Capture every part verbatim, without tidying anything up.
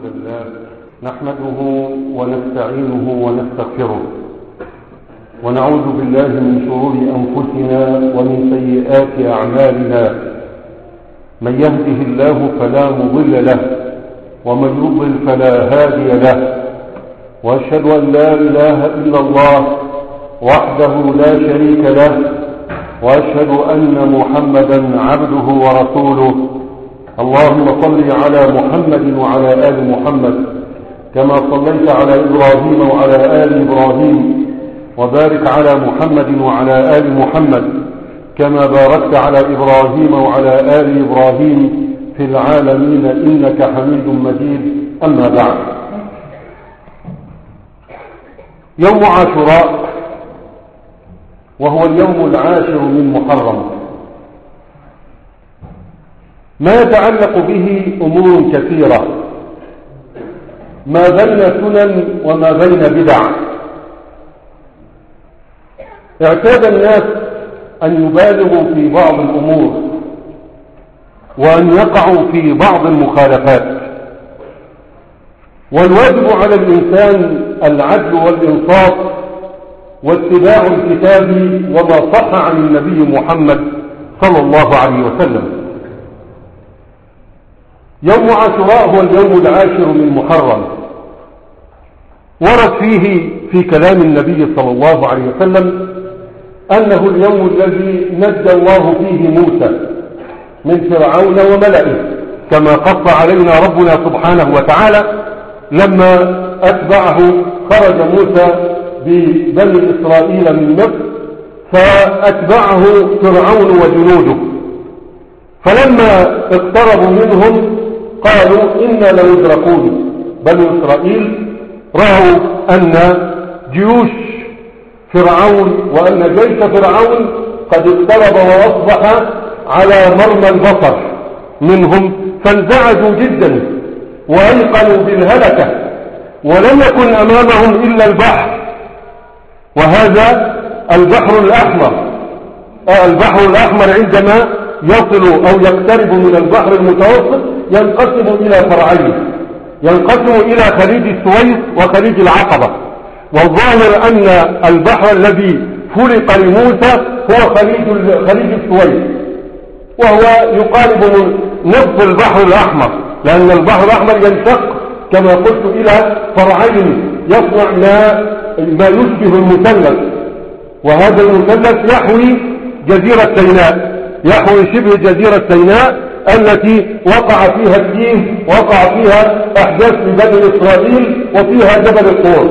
لله نحمده ونستعينه ونستغفره ونعوذ بالله من شرور أنفسنا ومن سيئات أعمالنا. من يهده الله فلا مضل له ومن يضلل فلا هادي له، وأشهد أن لا إله إلا الله وحده لا شريك له، وأشهد أن محمدا عبده ورسوله. اللهم صل على محمد وعلى آل محمد كما صليت على إبراهيم وعلى آل إبراهيم، وبارك على محمد وعلى آل محمد كما باركت على إبراهيم وعلى آل إبراهيم في العالمين إنك حميد مجيد. أما بعد، يوم عاشوراء وهو اليوم العاشر من محرم، ما يتعلق به أمور كثيرة، ما بين سنن وما بين بدع. اعتاد الناس أن يبالغوا في بعض الأمور وأن يقعوا في بعض المخالفات، والواجب على الإنسان العدل والإنصاف واتباع الكتاب وما صح عن النبي محمد صلى الله عليه وسلم. يوم عاشوراء هو اليوم العاشر من محرم، ورد فيه في كلام النبي صلى الله عليه وسلم أنه اليوم الذي نجى الله فيه موسى من فرعون وملئه، كما قص علينا ربنا سبحانه وتعالى لما أتبعه خرج موسى ببني إسرائيل من مصر، فأتبعه فرعون وجنوده، فلما اقتربوا منهم قالوا إنا لمدركون. بني إسرائيل رأوا أن جيوش فرعون وأن جيش فرعون قد اقترب وأصبح على مرمى البصر منهم، فانزعجوا جدا وأيقنوا بالهلكة، ولم يكن أمامهم إلا البحر، وهذا البحر الأحمر. البحر الأحمر عندما يصل أو يقترب من البحر المتوسط ينقسم إلى فرعين، ينقسم إلى خليج السويس وخليج العقبة، والظاهر أن البحر الذي فرق لموسى هو خليج خليج السويس، وهو يقارب نصف البحر الأحمر، لأن البحر الأحمر ينشق كما قلت إلى فرعين يصنع ما ما يشبه المثلث، وهذا المثلث يحوي جزيرة سيناء، يحوي شبه جزيرة سيناء التي وقع فيها الدين، وقع فيها أحداث لبني إسرائيل، وفيها جبل الطور.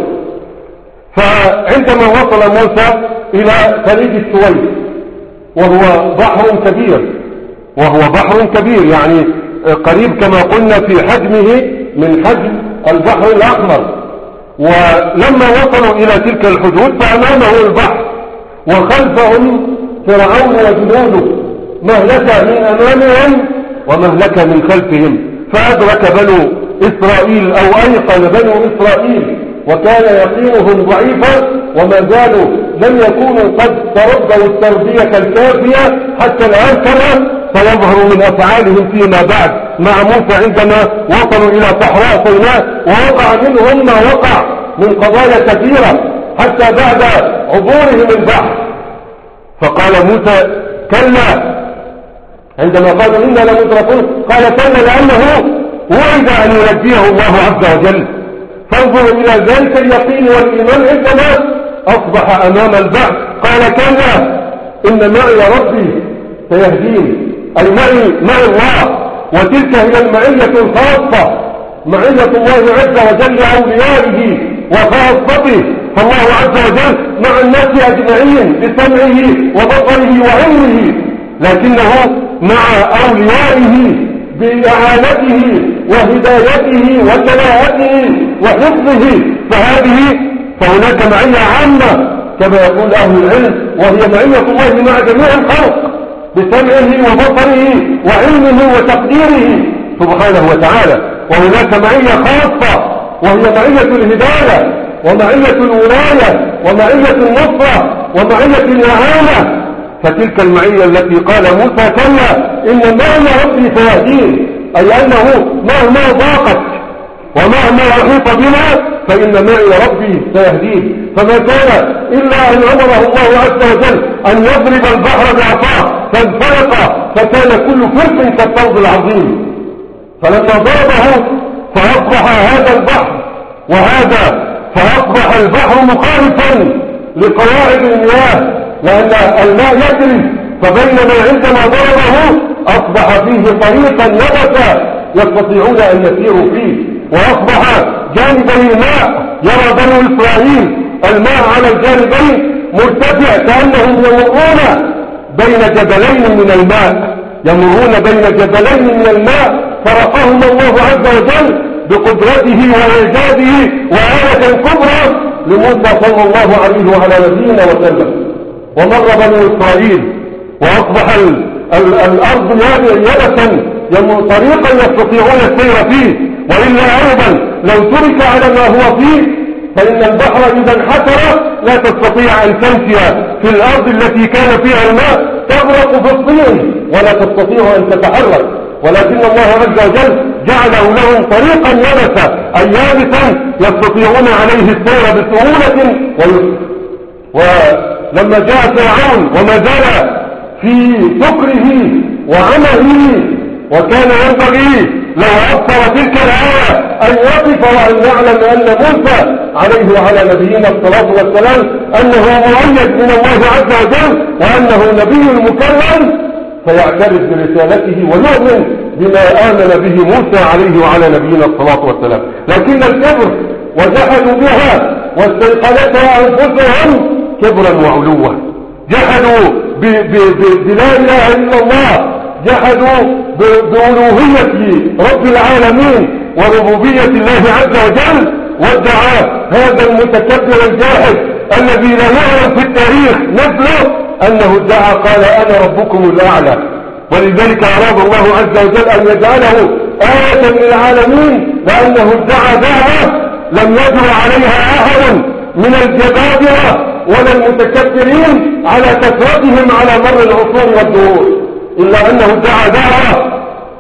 فعندما وصل موسى إلى خليج السويس وهو بحر كبير، وهو بحر كبير يعني قريب كما قلنا في حجمه من حجم البحر الأحمر، ولما وصلوا إلى تلك الحدود فأمامه البحر وخلفهم فرعون وجنوده، مهلكة من أمامهم ومهلكة من خلفهم. فأدرك بنو إسرائيل أو أيقن بنو إسرائيل وكان يقينهم ضعيفا، وما زالوا لم يكونوا قد تربوا التربية الكافية حتى الآن، كما سيظهر من أفعالهم فيما بعد مع موسى عندما وصلوا إلى صحراء سيناء، ووقع منهم ما وقع من قضايا كثيرة حتى بعد عبورهم البحر. فقال موسى كلا، عندما قالوا إنا لمدركون قال كلا، لأنه وعد أن ينجيه الله عز وجل. فانظروا إلى ذلك اليقين والإيمان عندما أصبح أمام البحر قال كلا إن معي ربي سيهدين، أي معي مع الله، وتلك هي المعية الخاصة، معية الله عز وجل لأوليائه وخاصته. فالله عز وجل مع الناس أجمعين بسمعه وبصره وعلمه، لكنه مع أوليائه بإعانته وهدايته وتلاوته وحفظه. فهذه فهناك معية عامة كما يقول أهل العلم، وهي معية الله مع جميع الخلق بسمعه وبصره وعلمه وتقديره سبحانه وتعالى. وهناك معية خاصة وهي معية الهداية ومعية الولاية ومعية النصرة ومعية الإعانة. فتلك المعية التي قال موسى كلا إن معي ربي سيهدين، أي أنه مهما ضاقت ومهما أحيط بنا فإن معي ربي سيهدين. فما كان إلا أن أمره الله عز وجل أن يضرب البحر بعصاه فانفلق فكان كل فرق كالطود العظيم. فلما ضربه فأصبح هذا البحر وهذا فأصبح البحر مخالفا لقواعد المياه، لأن الماء يجري، فبينما عندما ضربه أصبح فيه طريقا يبسا يستطيعون أن يسيروا فيه، وأصبح جانبي الماء يرى بنو إسرائيل الماء على الجانبين مرتفع كأنهم يمرون بين جبلين من الماء، يمرون بين جبلين من الماء، فرقهم الله عز وجل بقدرته وإعجازه وآية كبرى لموسى صلى الله عليه وعلى نبينا وسلم. ومر بنو إسرائيل وأصبح ال ال الأرض يبسا طريقا يستطيعون السير فيه، وإلا أيضا لو ترك على ما هو فيه فإن البحر إذا انحسر لا تستطيع أن تمشي في الأرض التي كان فيها الماء، تغرق في الطين ولا تستطيع أن تتحرك. ولكن الله عز وجل جعله لهم طريقا يبسا أي يابسا يستطيعون عليه السير بسهولة ويسر. ولما جاء فرعون وما زال في سكره وعمله وكان ينبغي لو أبصر تلك الآية أن يقف وأن يعلم أن موسى عليه وعلى نبينا الصلاة والسلام أنه مؤيد من الله عز وجل وأنه نبي مكرم، فيعترف برسالته ويؤمن بما آمن به موسى عليه وعلى نبينا الصلاة والسلام. لكن الكبر وجحدوا بها واستيقنتها أنفسهم كبرا وعلوا، جحدوا بلا إله إلا الله، جحدوا بألوهية رب العالمين وربوبية الله عز وجل، وادعى هذا المتكبر الجاحد الذي لا يعلم في التاريخ مثله أنه ادعى قال أنا ربكم الأعلى. ولذلك أراد الله عز وجل أن يجعله آية للعالمين، لأنه ادعى دعوة لم يجر عليها أحد من الجبابرة ولا المتكبرين على كثرتهم على مر العصور والدهور، إلا أنه ادعى دعوة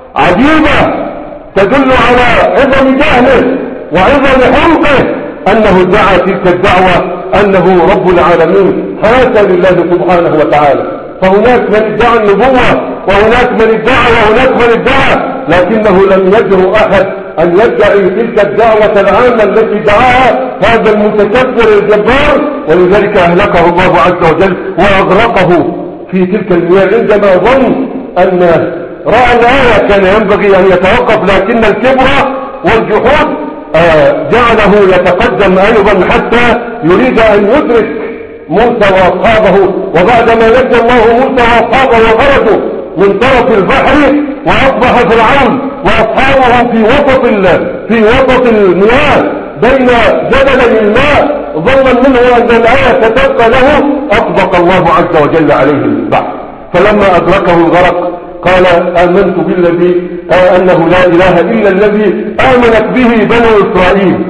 عجيبة تدل على عظم جهله وعظم حمقه، أنه ادعى تلك الدعوة أنه رب العالمين حاشا لله سبحانه وتعالى. فهناك من ادعى النبوة وهناك من ادعى وهناك من ادعى، لكنه لم يجرؤ أحد أن يدعي تلك الدعوة العامة التي دعاها هذا المتكبر الجبار. ولذلك أهلكه الله عز وجل وأغرقه في تلك المياه عندما ظن أن رأى الآية كان ينبغي أن يتوقف، لكن الكبر والجحود آه جعله يتقدم أيضا حتى يريد أن يدرك موسى وأصحابه. وبعدما نجى الله موسى وأصحابه وخرجوا من طرف البحر وأصبح فرعون وأصحابه في وسط في وسط المياه بين جبلي الماء ظنا منه أن الآية ستبقى له، أطبق الله عز وجل عليه البحر. فلما أدركه الغرق قال آمنت بالذي أنه لا إله إلا الذي آمنت به بنو إسرائيل.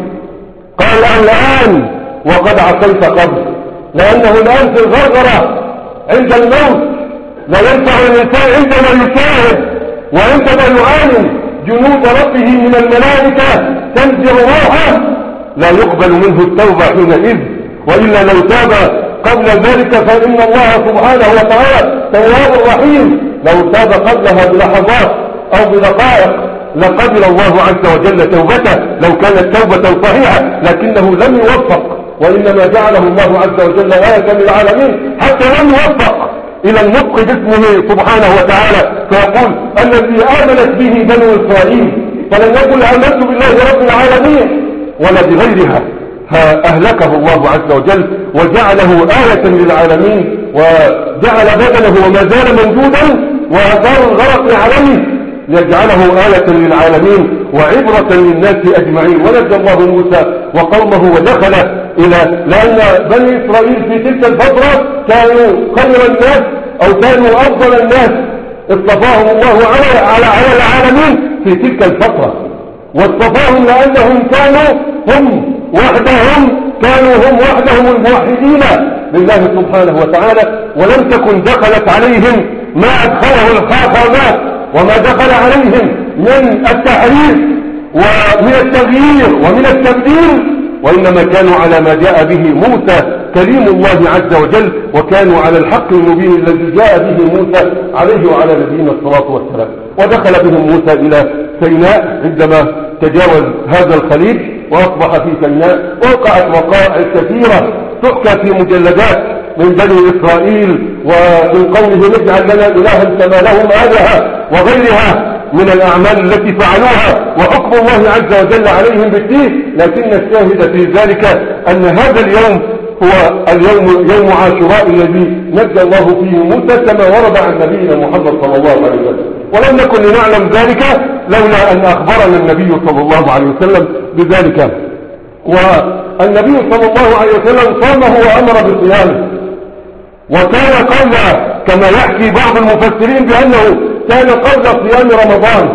قال الآن وقد عصيت قبل، لأنه الآن في الغرغرة عند الموت لا ينفع الإنسان عندما يشاهد وعندما يعاين جنود ربه من الملائكة تنزع روحه لا يقبل منه التوبة حينئذ، وإلا لو تاب قبل ذلك فإن الله سبحانه وتعالى تواب رحيم. لو تاب قبلها بلحظات أو بدقائق لقبل الله عز وجل توبته لو كانت توبة صحيحة، لكنه لم يوفق، وإنما جعله الله عز وجل آية للعالمين حتى لم يوفق إلى النطق باسمه سبحانه وتعالى، فيقول الذي آمنت به بنو إسرائيل، فلن يقل آمنت بالله رب العالمين ولا بغيرها. فأهلكه الله عز وجل وجعله آية للعالمين، وجعل بدنه وما زال موجودا وأثار الغرق عليه ليجعله آية للعالمين وعبرة للناس أجمعين. ونجى الله موسى وقومه ودخل إلى، لأن بني إسرائيل في تلك الفترة كانوا خير الناس أو كانوا أفضل الناس، اصطفاهم الله على على على العالمين في تلك الفترة، واصطفاهم لأنهم كانوا هم وحدهم كانوا هم وحدهم الموحدين لله سبحانه وتعالى، ولم تكن دخلت عليهم ما أدخله الخاصمات وما دخل عليهم من التحريف ومن التغيير ومن التبديل، وإنما كانوا على ما جاء به موسى كليم الله عز وجل، وكانوا على الحق المبين الذي جاء به موسى عليه وعلى نبينا الصلاة والسلام. ودخل بهم موسى إلى سيناء عندما تجاوز هذا الخليج وأصبح في سيناء. وقعت وقائع كثيرة تحكى في مجلدات من بني إسرائيل ومن قوله نجعل لنا إلها كما لهم آلهة وغيرها من الأعمال التي فعلوها، وحكم الله عز وجل عليهم بالدين. لكن الشاهد في ذلك أن هذا اليوم هو اليوم يوم عاشوراء الذي نجى الله فيه موسى كما ورد عن نبينا محمد صلى الله عليه وسلم، ولم نكن لنعلم ذلك لولا أن أخبرنا النبي صلى الله عليه وسلم بذلك. والنبي صلى الله عليه وسلم صامه وأمر بصيامه، وكان قبل كما يحكي بعض المفسرين بأنه كان قبل صيام رمضان،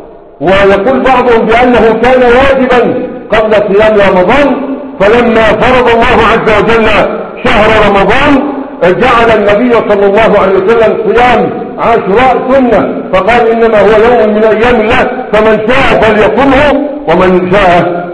ويقول بعضهم بأنه كان واجبا قبل صيام رمضان، فلما فرض الله عز وجل شهر رمضان جعل النبي صلى الله عليه وسلم صيام عاشوراء سنة، فقال إنما هو يوم من أيام الله فمن شاء فليصمه ومن شاء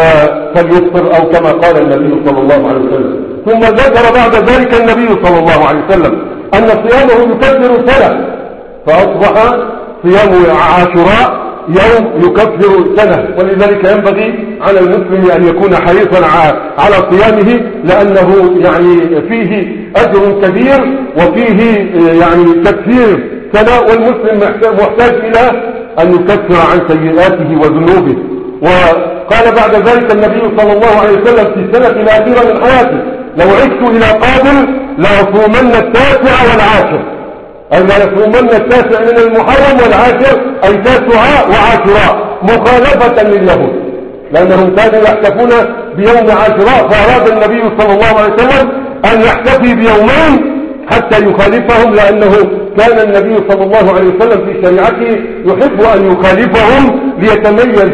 فليفطر، أو كما قال النبي صلى الله عليه وسلم. ثم ذكر بعد ذلك النبي صلى الله عليه وسلم أن صيامه يكفر سنة، فأصبح صيام عاشوراء يوم يكفر سنة. ولذلك ينبغي على المسلم أن يكون حريصا على صيامه، لأنه يعني فيه أجر كبير وفيه يعني تكفير سنة، والمسلم محتاج إلى أن يكفر عن سيئاته وذنوبه. وقال بعد ذلك النبي صلى الله عليه وسلم في السنة الأخيرة من حياته: لو عشت إلى قابل لأصومن التاسع والعاشر، أي لأصومن التاسع من المحرم والعاشر أي تاسعاء وعاشراء، مخالفة لليهود، لأنهم كانوا يحتفون بيوم عاشراء، فأراد النبي صلى الله عليه وسلم أن يحتفي بيومين حتى يخالفهم، لأنه كان النبي صلى الله عليه وسلم في شريعته يحب أن يخالفهم ليتميز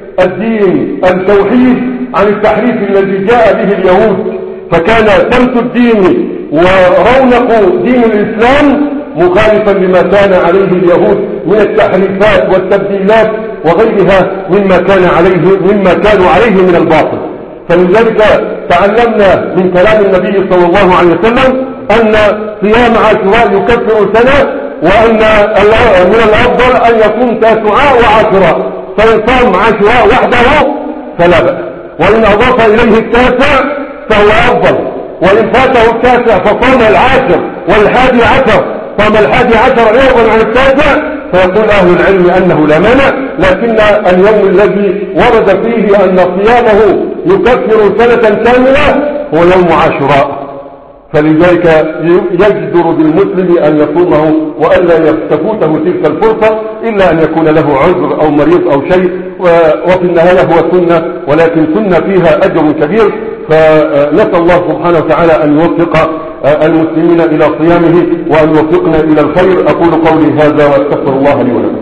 الدين التوحيد عن التحريف الذي جاء به اليهود. فكان سمت الدين ورونق دين الإسلام مخالفا لما كان عليه اليهود من التحريفات والتبديلات وغيرها مما كان عليه مما كانوا عليه من الباطل. فلذلك تعلمنا من كلام النبي صلى الله عليه وسلم أن صيام عاشوراء يكفر سنة، وأن من الأفضل أن يكون تاسعاء وعاشوراء، فإن صام عاشوراء وحده فلا بأس، وإن أضاف إليه التاسع فهو أفضل، وإن فاته التاسع فصام العاشر والحادي عشر، صام الحادي عشر عوضا عن التاسع، فيقول أهل العلم أنه لا مانع. لكن اليوم الذي ورد فيه أن صيامه يكفر سنة كاملة هو يوم عاشوراء، فلذلك يجدر بالمسلم أن يصومه وألا تفوته تلك الفرصة إلا أن يكون له عذر أو مريض أو شيء، وفي النهاية هو سنة، ولكن سنة فيها أجر كبير. فنسأل الله سبحانه وتعالى أن يوفق المسلمين إلى صيامه وأن يوفقنا إلى الخير. أقول قولي هذا وأستغفر الله لي ولكم.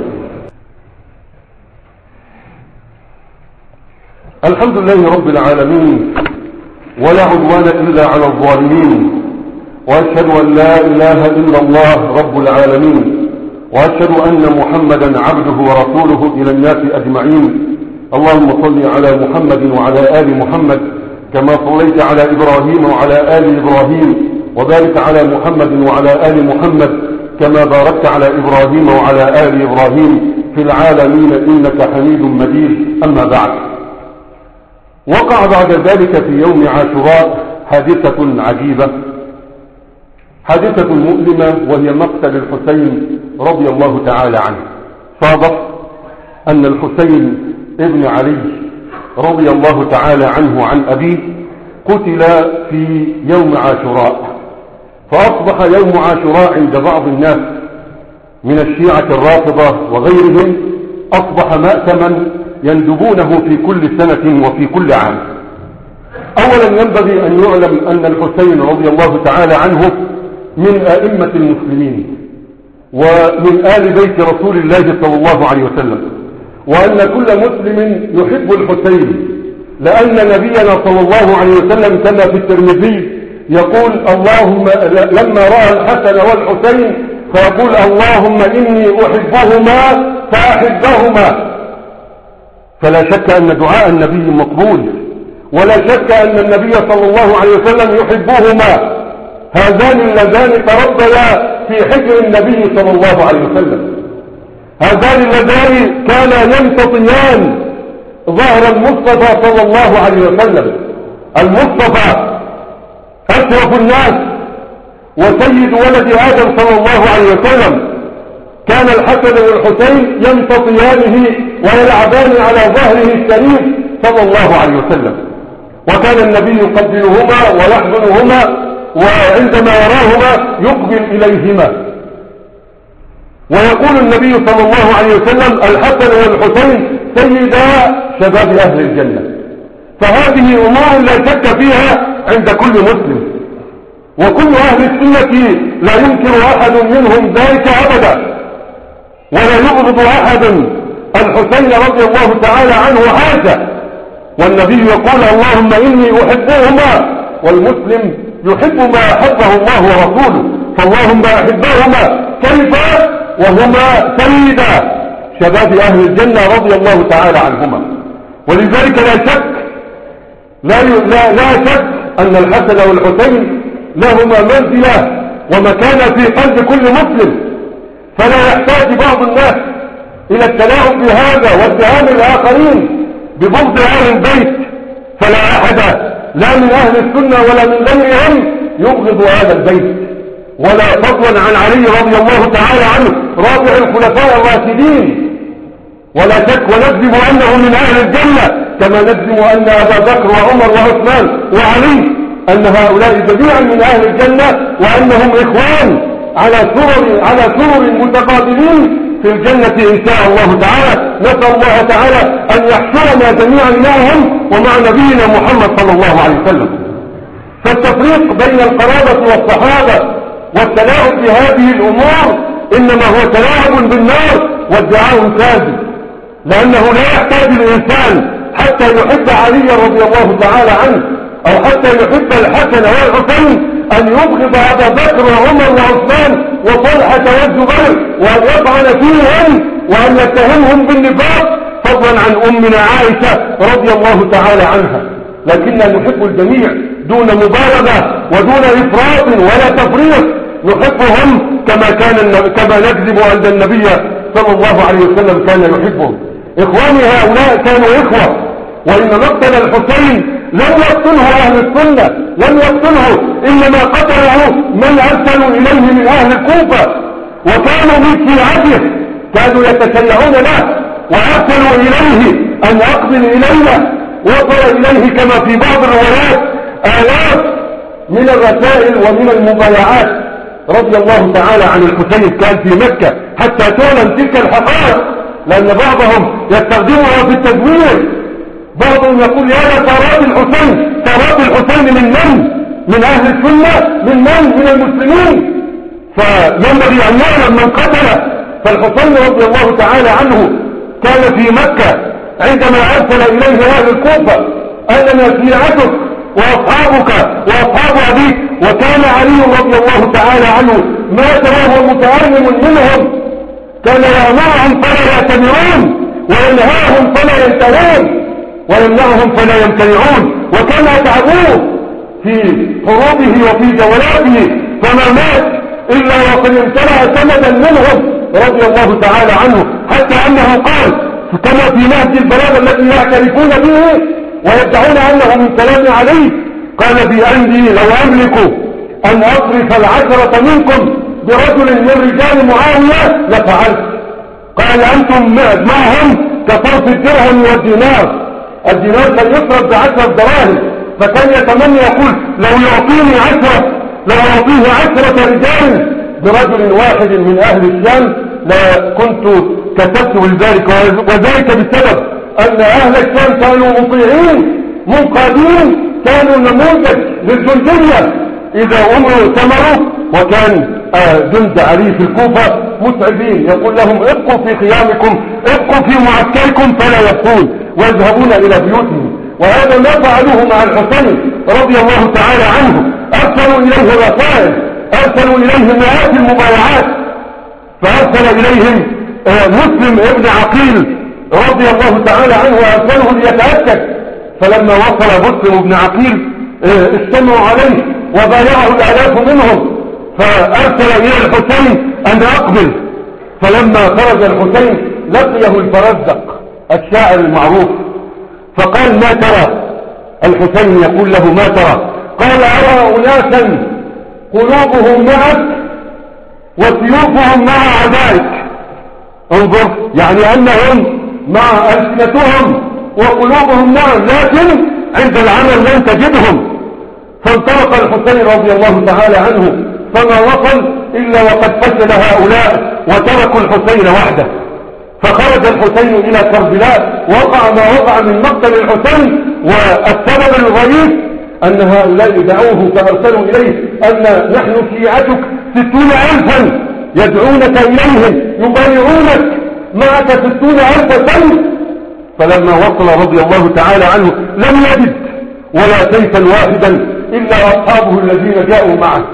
الحمد لله رب العالمين، ولا عدوان إلا على الظالمين، وأشهد أن لا إله إلا الله رب العالمين، وأشهد أن محمدا عبده ورسوله إلى الناس أجمعين. اللهم صل على محمد وعلى آل محمد كما صليت على إبراهيم وعلى آل إبراهيم، وبارك على محمد وعلى آل محمد كما باركت على إبراهيم وعلى آل إبراهيم في العالمين إنك حميد مجيد. أما بعد، وقع بعد ذلك في يوم عاشوراء حادثة عجيبة، حادثة مؤلمة، وهي مقتل الحسين رضي الله تعالى عنه. صادف أن الحسين ابن علي رضي الله تعالى عنه عن أبيه قتل في يوم عاشوراء، فأصبح يوم عاشوراء عند بعض الناس من الشيعة الرافضة وغيرهم أصبح مأتما يندبونه في كل سنة وفي كل عام. أولا ينبغي أن يعلم أن الحسين رضي الله تعالى عنه من أئمة المسلمين ومن آل بيت رسول الله صلى الله عليه وسلم، وأن كل مسلم يحب الحسين، لأن نبينا صلى الله عليه وسلم كما في الترمذي يقول اللهم لما رأى الحسن والحسين فيقول اللهم إني أحبهما فأحبهما، فلا شك أن دعاء النبي مقبول، ولا شك أن النبي صلى الله عليه وسلم يحبهما. هذان اللذان تربيا في حجر النبي صلى الله عليه وسلم، هذان اللذان كانا يمتطيان ظهر المصطفى صلى الله عليه وسلم. المصطفى أشرف الناس وسيد ولد آدم صلى الله عليه وسلم، كان الحسن والحسين يمتطيانه ويلعبان على ظهره الشريف صلى الله عليه وسلم، وكان النبي يقبلهما ويحضنهما، وعندما يراهما يقبل إليهما. ويقول النبي صلى الله عليه وسلم: الحسن والحسين سيدا شباب أهل الجنة. فهذه أمور لا شك فيها عند كل مسلم، وكل أهل السنة لا ينكر أحد منهم ذلك أبدا، ولا يبغض أحد الحسين رضي الله تعالى عنه هذا. والنبي يقول: اللهم إني أحبهما، والمسلم يحب ما أحبه الله ورسوله، فاللهم أحبهما كيف وهما سيدا شباب أهل الجنة رضي الله تعالى عنهما. ولذلك لا شك لا, لا, لا شك أن الحسن والحسين لهما منزلة ومكانة في قلب كل مسلم، فلا يحتاج بعض الناس إلى التلاعب بهذا واتهام الآخرين ببغض أهل البيت، فلا أحد لا من أهل السنة ولا من غيرهم يبغض هذا البيت، ولا فضلا عن علي رضي الله تعالى عنه رابع الخلفاء الراشدين. ولا شك ونجزم أنه من أهل الجنة، كما نجزم أن أبا بكر وعمر وعثمان وعلي أن هؤلاء جميعا من أهل الجنة، وأنهم إخوان على سرر على سرر متقابلين في الجنة إن شاء الله تعالى. نسأل الله تعالى أن يحشرنا جميعا معهم ومع نبينا محمد صلى الله عليه وسلم. فالتفريق بين القرابة والصحابة والتلاعب بهذه الأمور إنما هو تلاعب بالنار وادعاء كاذب، لأنه لا يحتاج الإنسان حتى يحب علي رضي الله تعالى عنه أو حتى يحب الحسن والحسين أن يبغض أبا بكر وعمر وعثمان وطلحة والزبير، وأن يطعن فيهم وأن يتهمهم بالنفاق، فضلا عن أمنا عائشة رضي الله تعالى عنها. لكننا نحب الجميع دون مبالغة ودون إفراط ولا تفريط، نحبهم كما كان كما نكذب أن النبي صلى الله عليه وسلم كان يحبهم. إخواني هؤلاء كانوا إخوة، وإن مقتل الحسين لم يقتله أهل السنة، لم يقتله، إنما قتله من أرسلوا إليه من أهل الكوفة، وكانوا من شيعته، كانوا يتشيعون له وأرسلوا إليه أن أقبل إلينا. وصل إليه كما في بعض الروايات آلاف من الرسائل ومن المبايعات رضي الله تعالى عن الحسين. كان في مكة حتى تعلن تلك الحقائق، لأن بعضهم يستخدمها في التدوير. بعضهم يقول: يا ثارات الحسين، ثارات الحسين من من؟ من أهل السنة، من من؟ من المسلمين. فينبغي أن نعلم من قتله. فالحسين رضي الله تعالى عنه كان في مكة عندما أرسل إليه أهل الكوفة: أننا شيعتك وأصحابك وأصحاب أبيك. وكان علي رضي الله تعالى عنه مات وهو متألم منهم، كان يأمرهم فلا يأتمرون وينهاهم فلا ينتهون ويمنعهم فلا يمتنعون، وكان يتعبوه في حروبه وفي جولاته، فما مات إلا وقد امتلأ سندا منهم رضي الله تعالى عنه، حتى أنه قال كما في نهج البلاغة الذي يعترفون به ويدعون أنه من كلام علي، قال: بأندي لو أملك أن أصرف العشرة منكم برجل من رجال معاوية لفعلت. قال: أنتم معهم كصرف الدرهم والدينار، الدينار كان يصرف بعشرة دراهم، فكان يتمنى يقول: لو يعطيني عشرة لو يعطيه عشرة رجال برجل واحد من أهل الشام لكنت كتبت لذلك. وذلك بسبب أن أهل الشام كانوا مطيعين منقادين، كانوا نموذج للجندية إذا أمروا ثمروا. وكان جند علي في الكوفة متعبين، يقول لهم: ابقوا في خيامكم، ابقوا في معسكركم فلا يبقون، ويذهبون إلى بيوتهم. وهذا ما فعلوه مع الحسين رضي الله تعالى عنه، أرسلوا إليه رسائل، أرسلوا إليه مئات المبايعات. فأرسل إليهم مسلم ابن عقيل رضي الله تعالى عنه وأرسله ليتأكد، فلما وصل مسلم بن عقيل اجتمعوا عليه وبايعه الآلاف منهم، فأرسل إلى الحسين أن أقبل. فلما خرج الحسين لقيه الفرزدق الشاعر المعروف، فقال: ما ترى؟ الحسين يقول له: ما ترى؟ قال: أرى أناسا قلوبهم معك وسيوفهم مع أعدائك. انظر، يعني أنهم مع ألسنتهم وقلوبهم معا، لكن عند العمل لن تجدهم. فانطلق الحسين رضي الله تعالى عنه، فما وصل إلا وقد فشل هؤلاء وتركوا الحسين وحده. فخرج الحسين إلى كربلاء، وقع ما وقع من مقتل الحسين، والسبب الرئيس أن هؤلاء دعوه فأرسلوا إليه أن نحن شيعتك ستون ألفا يدعونك إليهم يبايعونك، معك ستون ألف سيف. فلما وصل رضي الله تعالى عنه لم يجد ولا سيفا واحدا إلا أصحابه الذين جاءوا معه،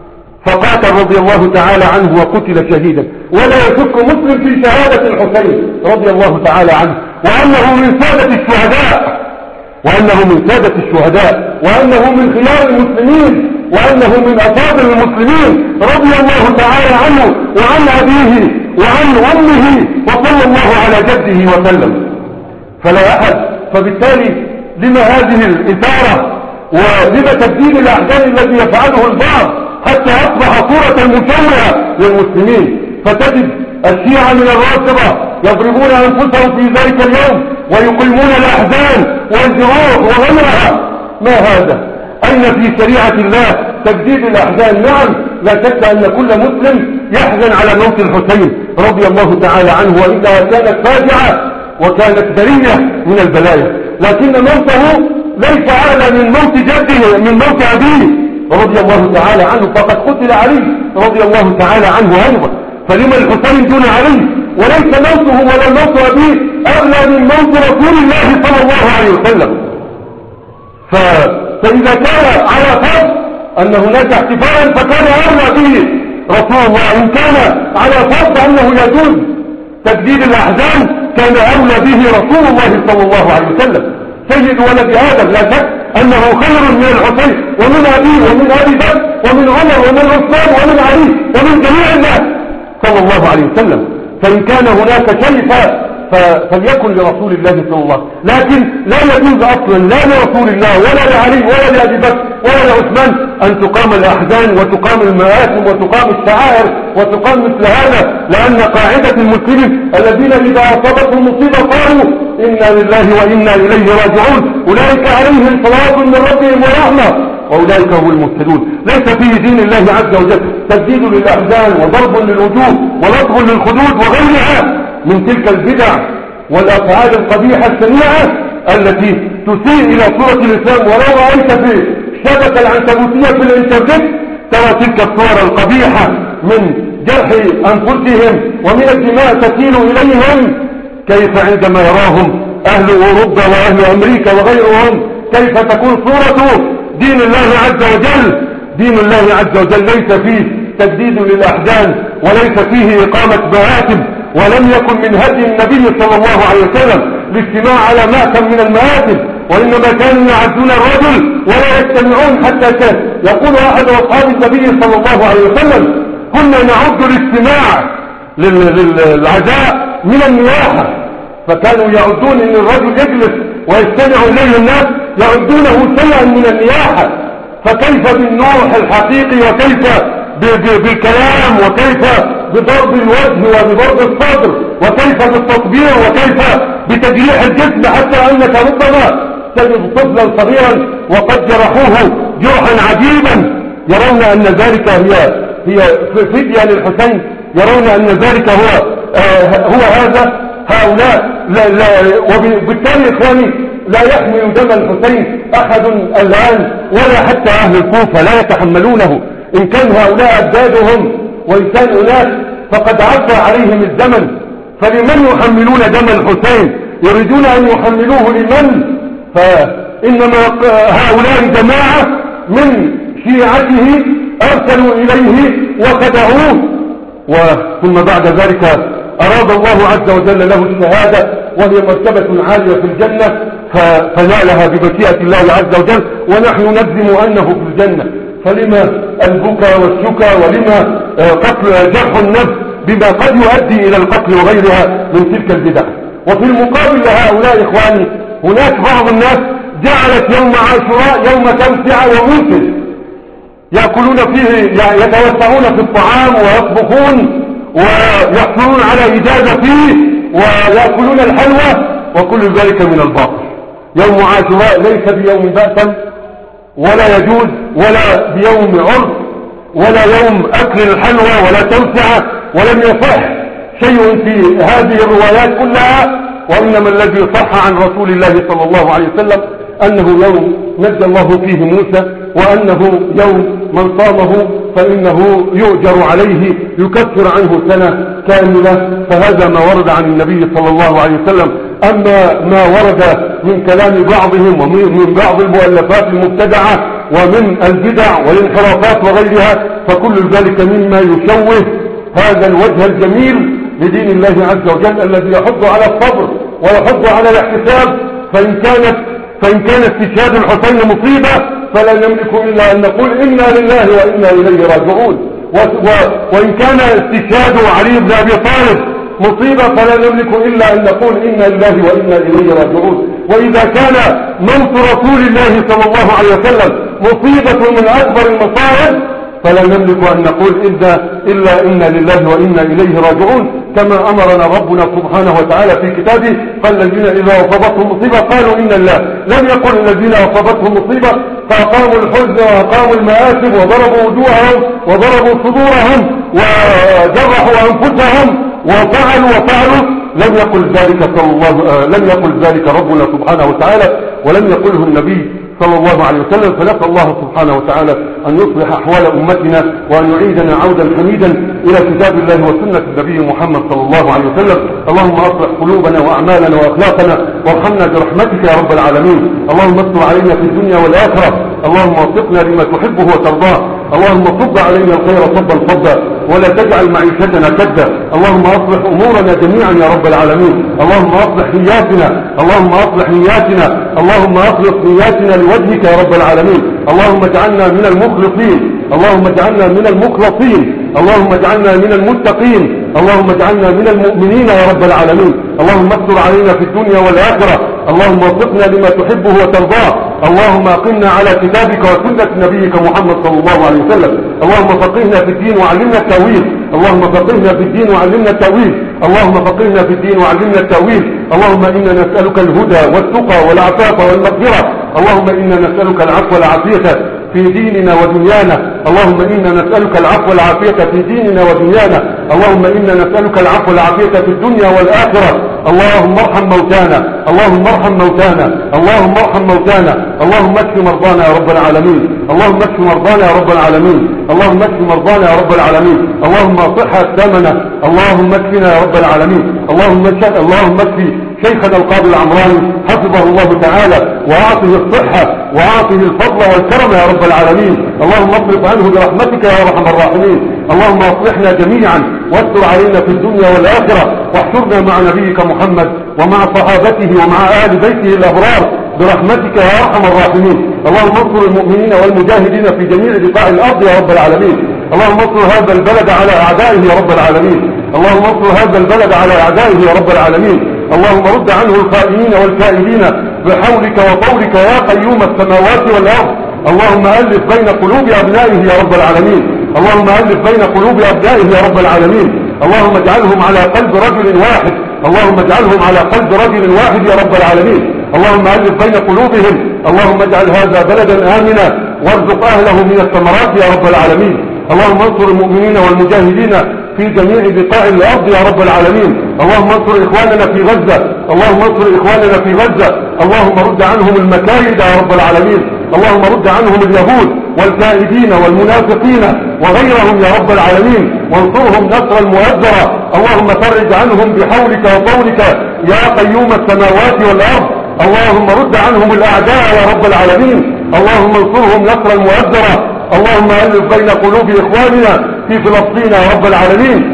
فقاتل رضي الله تعالى عنه وقتل شهيدا. ولا يشك مسلم في شهادة الحسين رضي الله تعالى عنه، وأنه من سادة الشهداء وأنه من سادة الشهداء وأنه من خيار المسلمين، وأنه من أفاضل المسلمين رضي الله تعالى عنه وعن أبيه وعن أمه، وصلى الله على جده وسلم. فلا أحد، فبالتالي لما هذه الإثارة ولما تبديل الأحزان الذي يفعله البعض حتى أصبح صورة مشوهة للمسلمين؟ فتجد الشيعة من الرافضة يضربون أنفسهم في ذلك اليوم ويقيمون الأحزان والجروح وغيرها. ما هذا؟ أين في شريعة الله تجديد الأحزان؟ نعم، لا شك أن كل مسلم يحزن على موت الحسين رضي الله تعالى عنه، وإنها كانت فاجعة وكانت برية من البلايا، لكن موته ليس أعلى من موت جده، من موت أبيه رضي الله تعالى عنه، فقد قتل علي رضي الله تعالى عنه أيضا. فلما الحسين دون علي؟ وليس موته ولا موت أبيه أغلى من موت رسول الله صلى الله عليه وسلم. ف... فإذا كان على فرض أن هناك احتفالا فكان أغلى به رسول الله، إن كان على فرض أنه يجوز تجديد الأحزان كان أولى به رسول الله صلى الله عليه وسلم سيد ولد آدم. لا شك أنه خير من الحسين ومن أبيه ومن أبي بكر ومن عمر ومن عثمان ومن علي ومن جميع الناس صلى الله عليه وسلم. فإن كان هناك شيء فليكن لرسول الله صلى الله عليه وسلم، لكن لا يجوز أصلا لا لرسول الله ولا لعلي ولا لأبي بكر ولا لعثمان أن تقام الأحزان وتقام المآتم وتقام الشعائر وتقام مثل هذا، لأن قاعدة المسلمين الذين إذا أصابتهم مصيبة قالوا إنا لله وإنا إليه راجعون أولئك عليهم صلاة من ربهم ورحمة وأولئك هم المهتدون. ليس فيه دين الله عز وجل تجديد للأحزان وضرب للوجوه ولطب للخدود وغيرها من تلك البدع والأفعال القبيحة السميعة التي تسيء إلى صورة الإسلام. ولو رأيت في الشبكة العنكبوتية في الإنترنت ترى تلك الصور القبيحة من جرح أنفسهم ومن الدماء تسيل إليهم، كيف عندما يراهم أهل أوروبا وأهل أمريكا وغيرهم كيف تكون صورة دين الله عز وجل. دين الله عز وجل ليس فيه تجديد للأحزان وليس فيه إقامة مآتم، ولم يكن من هدي النبي صلى الله عليه وسلم الاجتماع على مأتم من المآتم، وإنما كانوا يعزون الرجل ولا يجتمعون. حتى كان يقول أحد أصحاب النبي صلى الله عليه وسلم كنا نعد الاجتماع للعزاء من النياحة، فكانوا يعدون ان الرجل يجلس ويستمع اليه الناس يعدونه شيئا من النياحة. فكيف بالنوح الحقيقي وكيف بالكلام وكيف بضرب الوجه وبضرب الصدر وكيف بالتطبيع وكيف بتجريح الجسم، حتى انك ربما تجد طفلا صغيرا وقد جرحوه جرحا عجيبا يرون ان ذلك هي هي فدية للحسين، يرون ان ذلك هو آه هو هذا هؤلاء لا لا. وبالتالي إخواني لا يحمل دم الحسين أحد الآن ولا حتى أهل الكوفة لا يتحملونه. إن كان هؤلاء أجدادهم وإن كان أناس فقد عفى عليهم الزمن، فلمن يحملون دم الحسين؟ يريدون أن يحملوه لمن؟ فإنما هؤلاء جماعة من شيعته أرسلوا إليه وخدعوه، وثم بعد ذلك أراد الله عز وجل له الشهادة وهي مرتبة عالية في الجنة فنالها بمشيئة الله عز وجل، ونحن نجزم أنه في الجنة. فلما البكاء والشكى، ولما قتل جرح النفس بما قد يؤدي إلى القتل وغيرها من تلك البدع؟ وفي المقابل لهؤلاء إخواني هناك بعض الناس جعلت يوم عاشوراء يوم تمتع ومنتج، يأكلون فيه، يتوسعون في الطعام ويطبخون ويحصلون على إجازة فيه ويأكلون الحلوى، وكل ذلك من الباطل. يوم عاشوراء ليس بيوم بأسا ولا يجوز، ولا بيوم عرس، ولا يوم أكل الحلوى ولا توسعة، ولم يصح شيء في هذه الروايات كلها، وإنما الذي صح عن رسول الله صلى الله عليه وسلم أنه يوم نجى الله فيه موسى، وأنه يوم من صامه فإنه يؤجر عليه يكفر عنه سنة كاملة. فهذا ما ورد عن النبي صلى الله عليه وسلم. أما ما ورد من كلام بعضهم ومن بعض المؤلفات المبتدعة ومن البدع والانحرافات وغيرها، فكل ذلك مما يشوه هذا الوجه الجميل لدين الله عز وجل الذي يحض على الصبر ويحض على الاحتساب. فإن كانت فإن كان استشهاد الحسين مصيبة فلا نملك إلا أن نقول إنا لله وإنا إليه راجعون، وإن كان استشهاد علي بن أبي طالب مصيبة فلا نملك إلا أن نقول إنا لله وإنا إليه راجعون. وإذا كان موت رسول الله صلى الله عليه وسلم مصيبة من أكبر المصائب فلا نملك أن نقول إلا, إلا إنا لله وإنا إليه راجعون، كما أمرنا ربنا سبحانه وتعالى في كتابه. قال الذين إذا أصابتهم مصيبة قالوا إنا لله، لم يقل الذين أصابتهم مصيبة فأقاموا الحزن وأقاموا المآسب وضربوا وجوههم وضربوا صدورهم وجرحوا أنفسهم وفعلوا وفعلوا، لم يقل ذلك صلى الله لم يقل ذلك ربنا سبحانه وتعالى، ولم يقله النبي صلى الله عليه وسلم. فنسأل الله سبحانه وتعالى أن يصلح أحوال أمتنا وأن يعيدنا عودا حميدا إلى كتاب الله وسنة النبي محمد صلى الله عليه وسلم. اللهم أصلح قلوبنا وأعمالنا وأخلاقنا وارحمنا برحمتك يا رب العالمين. اللهم استر علينا في الدنيا والآخرة. اللهم وفقنا لما تحبه وترضاه. اللهم صب علينا الخير صبا صبا ولا تجعل معيشتنا كدا. اللهم أصلح أمورنا جميعا يا رب العالمين. اللهم أصلح نياتنا اللهم أصلح نياتنا اللهم أخلص نياتنا لوجهك يا رب العالمين. اللهم اجعلنا من المخلصين اللهم اجعلنا من المخلصين اللهم اجعلنا من المتقين اللهم اجعلنا من المؤمنين يا رب العالمين. اللهم استر علينا في الدنيا والآخرة. اللهم وفقنا لما تحبه وترضاه. اللهم اقمنا على كتابك وسنة نبيك محمد صلى الله عليه وسلم. اللهم فقهنا في الدين وعلمنا التأويل اللهم فقهنا في الدين وعلمنا التأويل اللهم فقهنا في الدين وعلمنا التأويل. اللهم إنا نسألك الهدى والتقى والعفاف والمغفرة. اللهم إنا نسألك العفو والعافية في ديننا ودنيانا. اللهم إنا نسألك العفو والعافية في ديننا ودنيانا. اللهم إنا نسألك العفو والعافية في الدنيا والآخرة. اللهم ارحم موتانا اللهم ارحم موتانا اللهم ارحم موتانا. اللهم اشف مرضانا يا رب العالمين. اللهم اشف مرضانا يا رب العالمين. اللهم اشف مرضانا يا رب العالمين. اللهم صح أسلامنا. اللهم اشفنا يا رب العالمين. اللهم اشف اللهم اشف شيخنا القاضي العمراني حفظه الله تعالى وأعطه الصحة وأعطه الفضل والكرم يا رب العالمين. اللهم اصرف عنه برحمتك يا أرحم الراحمين. اللهم اصلحنا جميعا واستر علينا في الدنيا والآخرة، واحشرنا مع نبيك محمد ومع صحابته ومع آل بيته الأبرار برحمتك يا أرحم الراحمين. اللهم انصر المؤمنين والمجاهدين في جميع بقاع الأرض يا رب العالمين. اللهم انصر هذا البلد على أعدائه يا رب العالمين. اللهم انصر هذا البلد على أعدائه يا رب العالمين. اللهم رد عنه الخائنين والكائدين بحولك وطولك يا قيوم السماوات والأرض. اللهم ألف بين قلوب أبنائه يا رب العالمين. اللهم ألف بين قلوب أبنائه يا رب العالمين. اللهم اجعلهم على قلب رجل واحد اللهم اجعلهم على قلب رجل واحد يا رب العالمين. اللهم ألف بين قلوبهم. اللهم اجعل هذا بلدا آمنا وارزق أهله من الثمرات يا رب العالمين. اللهم انصر المؤمنين والمجاهدين في جميع بقاع الأرض يا رب العالمين. اللهم انصر إخواننا في غزة اللهم انصر إخواننا في غزة. اللهم رد عنهم المكايد يا رب العالمين. اللهم رد عنهم اليهود والكائدين والمنافقين وغيرهم يا رب العالمين، وانصرهم نصرا مؤزرا. اللهم فرج عنهم بحولك وطولك يا قيوم السماوات والأرض. اللهم رد عنهم الأعداء يا رب العالمين. اللهم انصرهم نصرا مؤزرا. اللهم ألف بين قلوب إخواننا في فلسطين يا رب العالمين.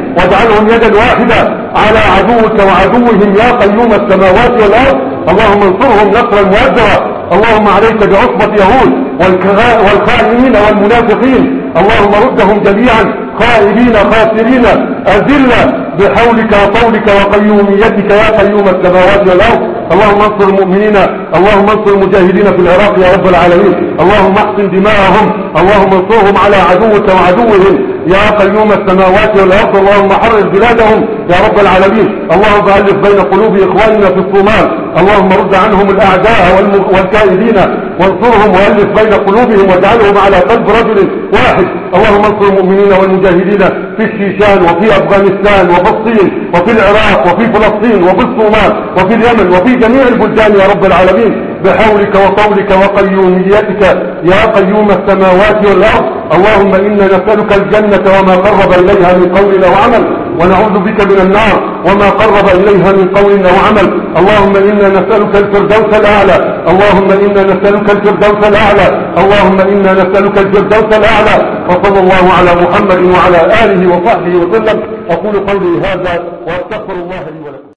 واجعلهم يدا واحدة على عدوك وعدوهم يا قيوم السماوات والأرض. اللهم انصرهم نصرا مؤزرا. اللهم عليك بعصبة يهود والخائنين والمنافقين. اللهم ردهم جميعا خائبين خاسرين أذلة بحولك وطولك وقيوميتك يا قيوم السماوات والأرض. اللهم انصر المؤمنين، اللهم انصر المجاهدين في العراق يا رب العالمين. اللهم احقن دماءهم، اللهم انصرهم على عدوك وعدوهم يا قيوم السماوات والأرض. اللهم حرر بلادهم يا رب العالمين. اللهم ألف بين قلوب إخواننا في الصومال. اللهم رد عنهم الأعداء والكائدين وانصرهم وألف بين قلوبهم واجعلهم على قلب رجل واحد. اللهم انصر المؤمنين والمجاهدين في الشيشان وفي أفغانستان وفي الصين وفي العراق وفي فلسطين وفي الصومال وفي اليمن وفي جميع البلدان يا رب العالمين بحولك وطولك وقيوميتك يا قيوم السماوات والأرض. اللهم إنا نسألك الجنة وما قرب إليها من قول أو عمل، ونعوذ بك من النار وما قرب إليها من قول أو عمل. اللهم إنا نسألك الفردوس الأعلى، اللهم إنا نسألك الفردوس الأعلى، اللهم إنا نسألك الفردوس الأعلى. وصلى الله على محمد وعلى آله وصحبه وسلم. أقول قولي هذا وأستغفر الله لي ولكم.